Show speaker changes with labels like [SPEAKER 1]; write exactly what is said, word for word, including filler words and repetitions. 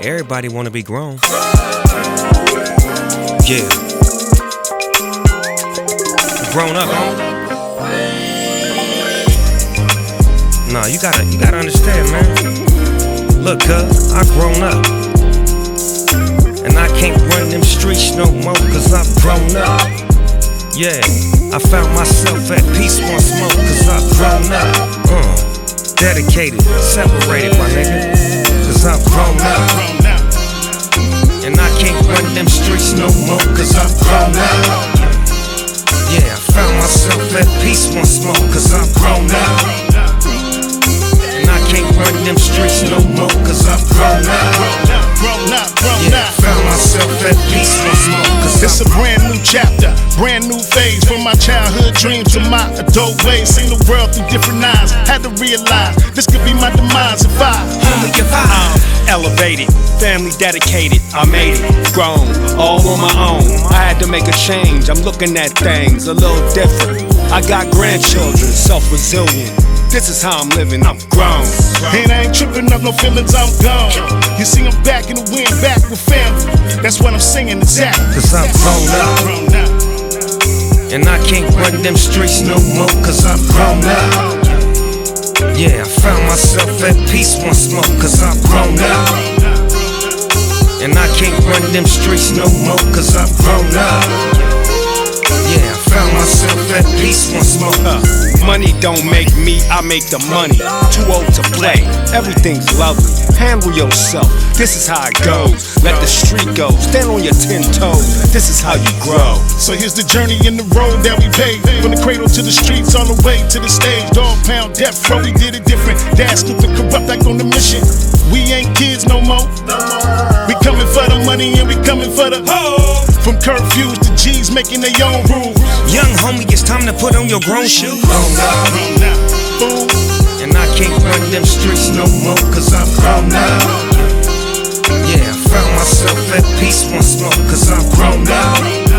[SPEAKER 1] Everybody wanna be grown. Yeah. Grown up, homie. Nah, you gotta, you gotta understand, man. Look, cuz, I grown up. And I can't run them streets no more, cause I've grown up. Yeah, I found myself at peace once more, cause I've grown up. Uh, dedicated, separated, my nigga, cause I've grown up. And I can't run them streets no more, cause I've grown up. Yeah, I found myself at peace once more, cause I've grown up. And I can't run them streets no more, cause I've grown up. Yeah, I found myself at peace once more, cause
[SPEAKER 2] it's a brand new chapter, brand new phase. From my childhood dreams to my adult ways. Seen the world through different eyes, had to realize this could be my demise if I
[SPEAKER 3] I'm elevated, family dedicated, I made it, grown, all on my own. I had to make a change, I'm looking at things a little different. I got grandchildren, self-resilient. This is how I'm living, I'm grown.
[SPEAKER 2] And I ain't tripping up no feelings, I'm gone. You see I'm back in the wind, back with family. That's what I'm singing, exact.
[SPEAKER 1] Cause I'm grown up. And I can't run them streets no more, cause I'm grown up. Yeah, I found myself at peace once more, cause I'm grown up. And I can't run them streets no more, cause I'm grown up. Yeah, I found myself at peace once more.
[SPEAKER 3] uh, Money don't make me, I make the money. Too old to play, everything's lovely. Handle yourself, this is how it goes. Let the street go, stand on your ten toes. This is how you grow.
[SPEAKER 2] So here's the journey in the road that we paved. From the cradle to the streets, on the way to the stage. Dog pound, death row, we did it different. Dad stupid, corrupt, back on the mission. We ain't kids no more. We coming for the money and we coming for the hoe. From curfews to G's making their own rules.
[SPEAKER 1] Young homie, it's time to put on your grown shoes.
[SPEAKER 2] Fool.
[SPEAKER 1] And I can't run them streets no more, cause I'm grown up. Yeah, I found myself at peace once more, cause I'm grown up.